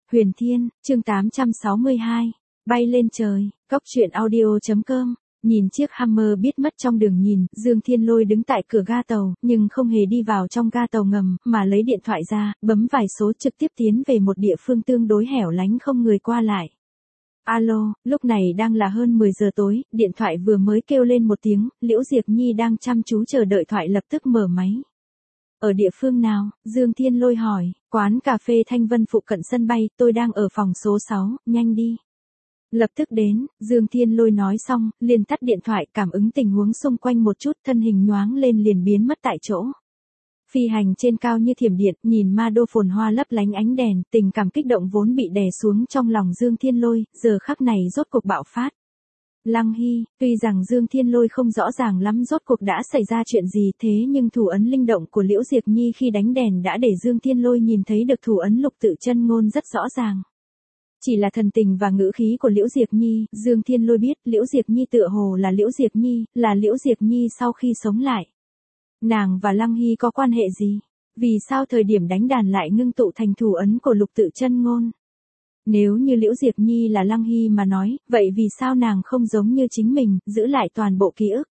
Huyền Thiên, chương 862, bay lên trời, Cốc truyện audio.com. Nhìn chiếc Hammer biết mất trong đường nhìn, Dương Thiên Lôi đứng tại cửa ga tàu, nhưng không hề đi vào trong ga tàu ngầm, mà lấy điện thoại ra, bấm vài số trực tiếp tiến về một địa phương tương đối hẻo lánh không người qua lại. Alo, lúc này đang là hơn 10 giờ tối, điện thoại vừa mới kêu lên một tiếng, Liễu Diệp Nhi đang chăm chú chờ đợi thoại lập tức mở máy. Ở địa phương nào? Dương Thiên Lôi hỏi. Quán cà phê Thanh Vân phụ cận sân bay, tôi đang ở phòng số 6, nhanh đi. Lập tức đến, Dương Thiên Lôi nói xong, liền tắt điện thoại, cảm ứng tình huống xung quanh một chút, thân hình nhoáng lên liền biến mất tại chỗ. Phi hành trên cao như thiểm điện, nhìn ma đô phồn hoa lấp lánh ánh đèn, tình cảm kích động vốn bị đè xuống trong lòng Dương Thiên Lôi, giờ khắc này rốt cuộc bạo phát. Lăng Hy, tuy rằng Dương Thiên Lôi không rõ ràng lắm rốt cuộc đã xảy ra chuyện gì, thế nhưng thủ ấn linh động của Liễu Diệp Nhi khi đánh đèn đã để Dương Thiên Lôi nhìn thấy được thủ ấn lục tự chân ngôn rất rõ ràng. Chỉ là thần tình và ngữ khí của Liễu Diệp Nhi, Dương Thiên Lôi biết Liễu Diệp Nhi tựa hồ là Liễu Diệp Nhi, là Liễu Diệp Nhi sau khi sống lại. Nàng và Lăng Hy có quan hệ gì? Vì sao thời điểm đánh đàn lại ngưng tụ thành thủ ấn của lục tự chân ngôn? Nếu như Liễu Diệp Nhi là Lăng Hy mà nói, vậy vì sao nàng không giống như chính mình, giữ lại toàn bộ ký ức?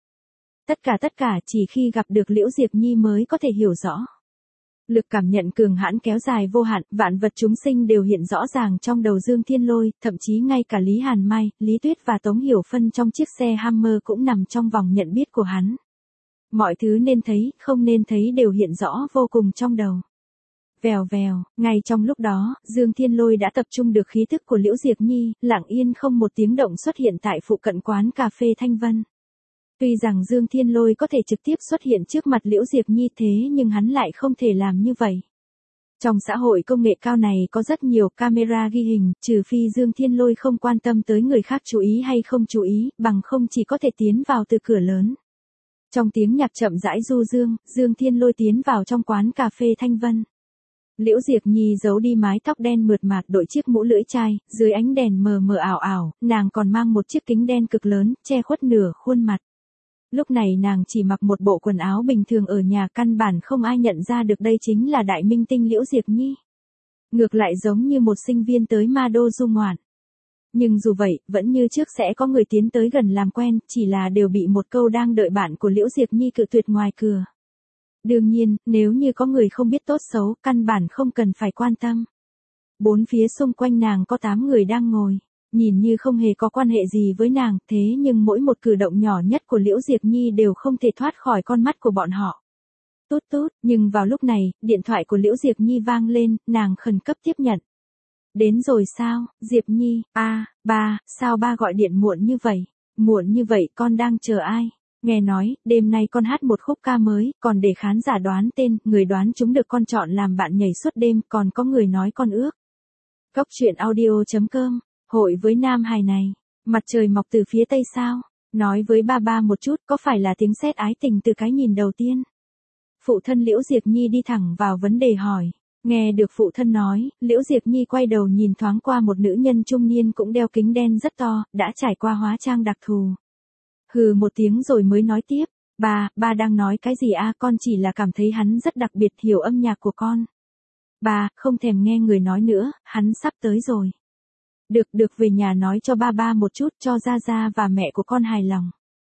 Tất cả chỉ khi gặp được Liễu Diệp Nhi mới có thể hiểu rõ. Lực cảm nhận cường hãn kéo dài vô hạn, vạn vật chúng sinh đều hiện rõ ràng trong đầu Dương Thiên Lôi, thậm chí ngay cả Lý Hàn Mai, Lý Tuyết và Tống Hiểu Phân trong chiếc xe Hammer cũng nằm trong vòng nhận biết của hắn. Mọi thứ nên thấy, không nên thấy đều hiện rõ vô cùng trong đầu. Vèo vèo, ngay trong lúc đó, Dương Thiên Lôi đã tập trung được khí thức của Liễu Diệp Nhi, lặng yên không một tiếng động xuất hiện tại phụ cận quán cà phê Thanh Vân. Tuy rằng Dương Thiên Lôi có thể trực tiếp xuất hiện trước mặt Liễu Diệp Nhi thế nhưng hắn lại không thể làm như vậy. Trong xã hội công nghệ cao này có rất nhiều camera ghi hình, trừ phi Dương Thiên Lôi không quan tâm tới người khác chú ý hay không chú ý, bằng không chỉ có thể tiến vào từ cửa lớn. Trong tiếng nhạc chậm rãi du dương, Dương Thiên Lôi tiến vào trong quán cà phê Thanh Vân. Liễu Diệp Nhi giấu đi mái tóc đen mượt mà, đội chiếc mũ lưỡi chai, dưới ánh đèn mờ mờ ảo ảo, nàng còn mang một chiếc kính đen cực lớn, che khuất nửa khuôn mặt. Lúc này nàng chỉ mặc một bộ quần áo bình thường ở nhà, căn bản không ai nhận ra được đây chính là đại minh tinh Liễu Diệp Nhi. Ngược lại giống như một sinh viên tới ma đô du ngoạn. Nhưng dù vậy, vẫn như trước sẽ có người tiến tới gần làm quen, chỉ là đều bị một câu đang đợi bạn của Liễu Diệp Nhi cự tuyệt ngoài cửa. Đương nhiên, nếu như có người không biết tốt xấu, căn bản không cần phải quan tâm. Bốn phía xung quanh nàng có 8 người đang ngồi, nhìn như không hề có quan hệ gì với nàng, thế nhưng mỗi một cử động nhỏ nhất của Liễu Diệp Nhi đều không thể thoát khỏi con mắt của bọn họ. Tút tút, nhưng vào lúc này, điện thoại của Liễu Diệp Nhi vang lên, nàng khẩn cấp tiếp nhận. Đến rồi sao, Diệp Nhi, ba, sao ba gọi điện muộn như vậy con đang chờ ai? Nghe nói, đêm nay con hát một khúc ca mới, còn để khán giả đoán tên, người đoán chúng được con chọn làm bạn nhảy suốt đêm, còn có người nói con ước. Cốc truyện audio.com, hội với nam hài này, mặt trời mọc từ phía tây sao? Nói với ba một chút, có phải là tiếng sét ái tình từ cái nhìn đầu tiên? Phụ thân Liễu Diệp Nhi đi thẳng vào vấn đề hỏi. Nghe được phụ thân nói, Liễu Diệp Nhi quay đầu nhìn thoáng qua một nữ nhân trung niên cũng đeo kính đen rất to, đã trải qua hóa trang đặc thù. Hừ một tiếng rồi mới nói tiếp, ba đang nói cái gì con chỉ là cảm thấy hắn rất đặc biệt, hiểu âm nhạc của con. Ba, không thèm nghe người nói nữa, hắn sắp tới rồi. Được về nhà nói cho ba một chút, cho Gia và mẹ của con hài lòng.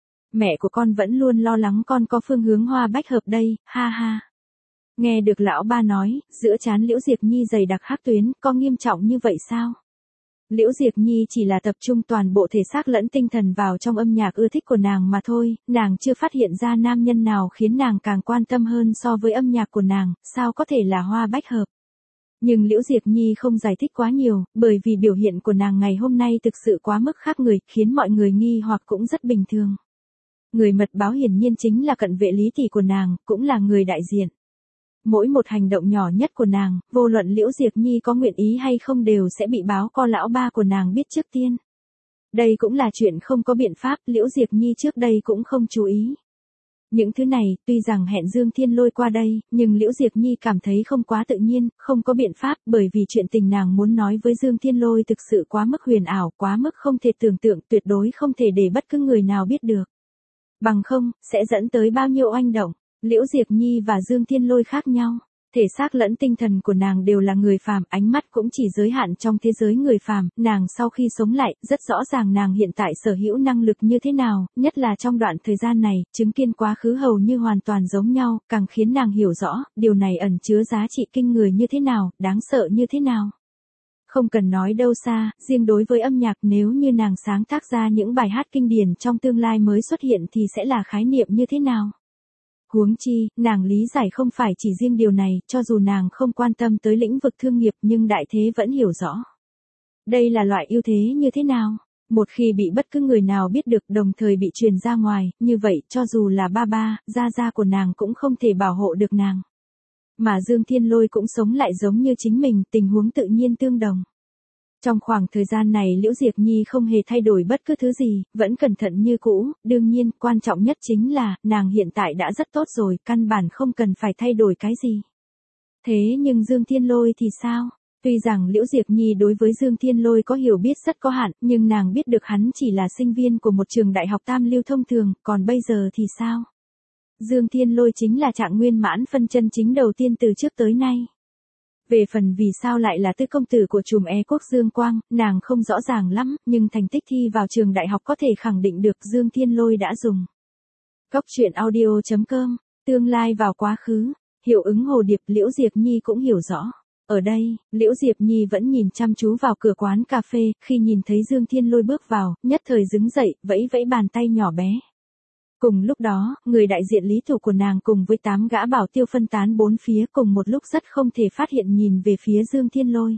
Mẹ của con vẫn luôn lo lắng con có phương hướng hoa bách hợp đây, ha ha. Nghe được lão ba nói, giữa trán Liễu Diệp Nhi dày đặc hắc tuyến, có nghiêm trọng như vậy sao? Liễu Diệp Nhi chỉ là tập trung toàn bộ thể xác lẫn tinh thần vào trong âm nhạc ưa thích của nàng mà thôi, nàng chưa phát hiện ra nam nhân nào khiến nàng càng quan tâm hơn so với âm nhạc của nàng, sao có thể là hoa bách hợp. Nhưng Liễu Diệp Nhi không giải thích quá nhiều, bởi vì biểu hiện của nàng ngày hôm nay thực sự quá mức khác người, khiến mọi người nghi hoặc cũng rất bình thường. Người mật báo hiển nhiên chính là cận vệ Lý tỷ của nàng, cũng là người đại diện. Mỗi một hành động nhỏ nhất của nàng, vô luận Liễu Diệp Nhi có nguyện ý hay không đều sẽ bị báo co lão ba của nàng biết trước tiên. Đây cũng là chuyện không có biện pháp, Liễu Diệp Nhi trước đây cũng không chú ý. Những thứ này, tuy rằng hẹn Dương Thiên Lôi qua đây, nhưng Liễu Diệp Nhi cảm thấy không quá tự nhiên, không có biện pháp, bởi vì chuyện tình nàng muốn nói với Dương Thiên Lôi thực sự quá mức huyền ảo, quá mức không thể tưởng tượng, tuyệt đối không thể để bất cứ người nào biết được. Bằng không, sẽ dẫn tới bao nhiêu oanh động. Liễu Diệp Nhi và Dương Thiên Lôi khác nhau. Thể xác lẫn tinh thần của nàng đều là người phàm, ánh mắt cũng chỉ giới hạn trong thế giới người phàm, nàng sau khi sống lại, rất rõ ràng nàng hiện tại sở hữu năng lực như thế nào, nhất là trong đoạn thời gian này, chứng kiến quá khứ hầu như hoàn toàn giống nhau, càng khiến nàng hiểu rõ, điều này ẩn chứa giá trị kinh người như thế nào, đáng sợ như thế nào. Không cần nói đâu xa, riêng đối với âm nhạc nếu như nàng sáng tác ra những bài hát kinh điển trong tương lai mới xuất hiện thì sẽ là khái niệm như thế nào. Huống chi, nàng lý giải không phải chỉ riêng điều này, cho dù nàng không quan tâm tới lĩnh vực thương nghiệp nhưng đại thế vẫn hiểu rõ. Đây là loại ưu thế như thế nào? Một khi bị bất cứ người nào biết được đồng thời bị truyền ra ngoài, như vậy cho dù là ba, gia của nàng cũng không thể bảo hộ được nàng. Mà Dương Thiên Lôi cũng sống lại giống như chính mình, tình huống tự nhiên tương đồng. Trong khoảng thời gian này Liễu Diệp Nhi không hề thay đổi bất cứ thứ gì, vẫn cẩn thận như cũ, đương nhiên, quan trọng nhất chính là, nàng hiện tại đã rất tốt rồi, căn bản không cần phải thay đổi cái gì. Thế nhưng Dương Thiên Lôi thì sao? Tuy rằng Liễu Diệp Nhi đối với Dương Thiên Lôi có hiểu biết rất có hạn, nhưng nàng biết được hắn chỉ là sinh viên của một trường đại học tam lưu thông thường, còn bây giờ thì sao? Dương Thiên Lôi chính là Trạng Nguyên Mãn phân chân chính đầu tiên từ trước tới nay. Về phần vì sao lại là tứ công tử của trùm E quốc Dương Quang, nàng không rõ ràng lắm, nhưng thành tích thi vào trường đại học có thể khẳng định được Dương Thiên Lôi đã dùng. Góc truyện audio.com, tương lai vào quá khứ, hiệu ứng hồ điệp Liễu Diệp Nhi cũng hiểu rõ. Ở đây, Liễu Diệp Nhi vẫn nhìn chăm chú vào cửa quán cà phê, khi nhìn thấy Dương Thiên Lôi bước vào, nhất thời đứng dậy, vẫy vẫy bàn tay nhỏ bé. Cùng lúc đó, người đại diện lý thủ của nàng cùng với 8 gã bảo tiêu phân tán bốn phía cùng một lúc rất không thể phát hiện nhìn về phía Dương Thiên Lôi.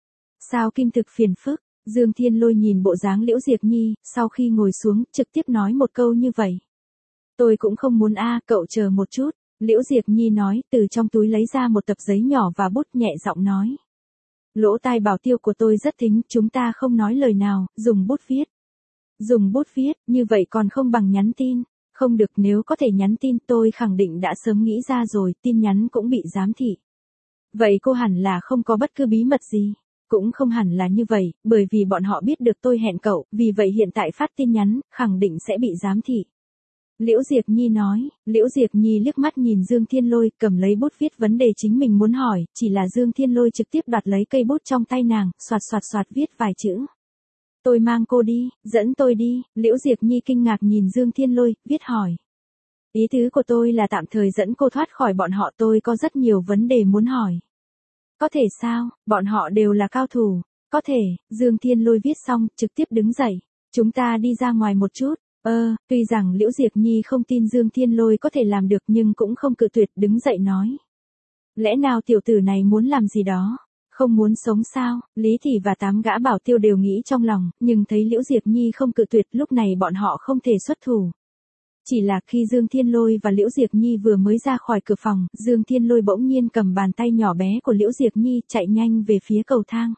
Sao Kim thực phiền phức, Dương Thiên Lôi nhìn bộ dáng Liễu Diệp Nhi, sau khi ngồi xuống, trực tiếp nói một câu như vậy. Tôi cũng không muốn cậu chờ một chút, Liễu Diệp Nhi nói, từ trong túi lấy ra một tập giấy nhỏ và bút nhẹ giọng nói. Lỗ tai bảo tiêu của tôi rất thính, chúng ta không nói lời nào, dùng bút viết. Dùng bút viết, như vậy còn không bằng nhắn tin. Không được, nếu có thể nhắn tin tôi khẳng định đã sớm nghĩ ra rồi, tin nhắn cũng bị giám thị. Vậy cô hẳn là không có bất cứ bí mật gì. Cũng không hẳn là như vậy, bởi vì bọn họ biết được tôi hẹn cậu, vì vậy hiện tại phát tin nhắn, khẳng định sẽ bị giám thị. Liễu Diệp Nhi nói, Liễu Diệp Nhi liếc mắt nhìn Dương Thiên Lôi, cầm lấy bút viết vấn đề chính mình muốn hỏi, chỉ là Dương Thiên Lôi trực tiếp đoạt lấy cây bút trong tay nàng, xoạt viết vài chữ. Tôi mang cô đi, dẫn tôi đi, Liễu Diệp Nhi kinh ngạc nhìn Dương Thiên Lôi, viết hỏi. Ý tứ của tôi là tạm thời dẫn cô thoát khỏi bọn họ, tôi có rất nhiều vấn đề muốn hỏi. Có thể sao, bọn họ đều là cao thủ, có thể, Dương Thiên Lôi viết xong, trực tiếp đứng dậy, chúng ta đi ra ngoài một chút, tuy rằng Liễu Diệp Nhi không tin Dương Thiên Lôi có thể làm được nhưng cũng không cự tuyệt, đứng dậy nói. Lẽ nào tiểu tử này muốn làm gì đó? Không muốn sống sao? Lý Thị và 8 gã bảo tiêu đều nghĩ trong lòng, nhưng thấy Liễu Diệp Nhi không cự tuyệt, lúc này bọn họ không thể xuất thủ. Chỉ là khi Dương Thiên Lôi và Liễu Diệp Nhi vừa mới ra khỏi cửa phòng, Dương Thiên Lôi bỗng nhiên cầm bàn tay nhỏ bé của Liễu Diệp Nhi chạy nhanh về phía cầu thang.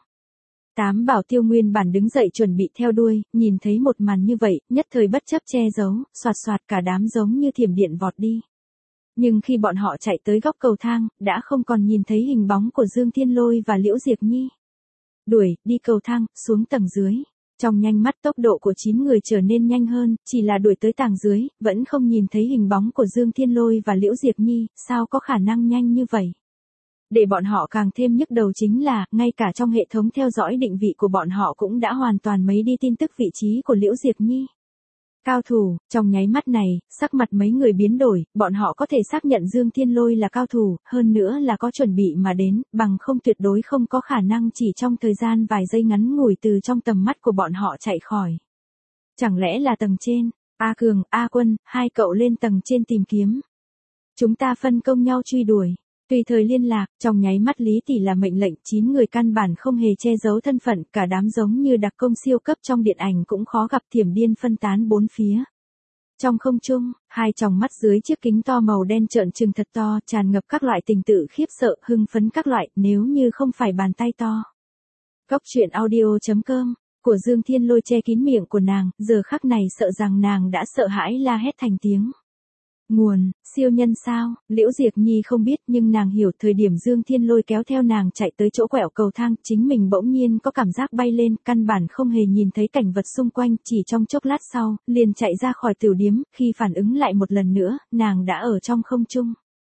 8 bảo tiêu nguyên bản đứng dậy chuẩn bị theo đuôi, nhìn thấy một màn như vậy, nhất thời bất chấp che giấu, xoạt cả đám giống như thiểm điện vọt đi. Nhưng khi bọn họ chạy tới góc cầu thang, đã không còn nhìn thấy hình bóng của Dương Thiên Lôi và Liễu Diệp Nhi. Đuổi, đi cầu thang, xuống tầng dưới. Trong nhanh mắt tốc độ của 9 người trở nên nhanh hơn, chỉ là đuổi tới tầng dưới, vẫn không nhìn thấy hình bóng của Dương Thiên Lôi và Liễu Diệp Nhi, sao có khả năng nhanh như vậy? Để bọn họ càng thêm nhức đầu chính là, ngay cả trong hệ thống theo dõi định vị của bọn họ cũng đã hoàn toàn mấy đi tin tức vị trí của Liễu Diệp Nhi. Cao thủ, trong nháy mắt này, sắc mặt mấy người biến đổi, bọn họ có thể xác nhận Dương Thiên Lôi là cao thủ, hơn nữa là có chuẩn bị mà đến, bằng không tuyệt đối không có khả năng chỉ trong thời gian vài giây ngắn ngủi từ trong tầm mắt của bọn họ chạy khỏi. Chẳng lẽ là tầng trên? A Cường, A Quân, hai cậu lên tầng trên tìm kiếm. Chúng ta phân công nhau truy đuổi. Tùy thời liên lạc, trong nháy mắt Lý Tỷ là mệnh lệnh, 9 người căn bản không hề che giấu thân phận, cả đám giống như đặc công siêu cấp trong điện ảnh cũng khó gặp, thiểm điên phân tán bốn phía. Trong không trung, hai tròng mắt dưới chiếc kính to màu đen trợn trừng thật to, tràn ngập các loại tình tự khiếp sợ, hưng phấn các loại, nếu như không phải bàn tay to. Góc truyện audio.com, của Dương Thiên Lôi che kín miệng của nàng, giờ khắc này sợ rằng nàng đã sợ hãi la hét thành tiếng. Nguồn, siêu nhân sao? Liễu Diệp Nhi không biết nhưng nàng hiểu thời điểm Dương Thiên Lôi kéo theo nàng chạy tới chỗ quẹo cầu thang, chính mình bỗng nhiên có cảm giác bay lên, căn bản không hề nhìn thấy cảnh vật xung quanh, chỉ trong chốc lát sau, liền chạy ra khỏi tiểu điếm, khi phản ứng lại một lần nữa, nàng đã ở trong không trung.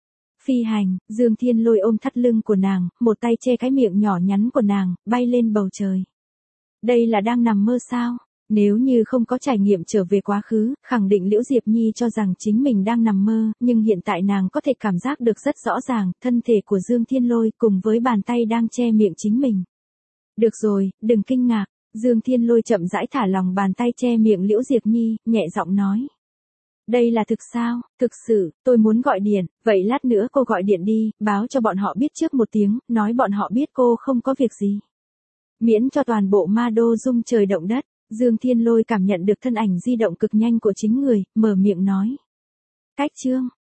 Phi hành, Dương Thiên Lôi ôm thắt lưng của nàng, một tay che cái miệng nhỏ nhắn của nàng, bay lên bầu trời. Đây là đang nằm mơ sao? Nếu như không có trải nghiệm trở về quá khứ, khẳng định Liễu Diệp Nhi cho rằng chính mình đang nằm mơ, nhưng hiện tại nàng có thể cảm giác được rất rõ ràng, thân thể của Dương Thiên Lôi cùng với bàn tay đang che miệng chính mình. Được rồi, đừng kinh ngạc, Dương Thiên Lôi chậm rãi thả lòng bàn tay che miệng Liễu Diệp Nhi, nhẹ giọng nói. Đây là thực sao? Thực sự, tôi muốn gọi điện, vậy lát nữa cô gọi điện đi, báo cho bọn họ biết trước một tiếng, nói bọn họ biết cô không có việc gì. Miễn cho toàn bộ ma đô rung trời động đất. Dương Thiên Lôi cảm nhận được thân ảnh di động cực nhanh của chính người, mở miệng nói. Cách chương.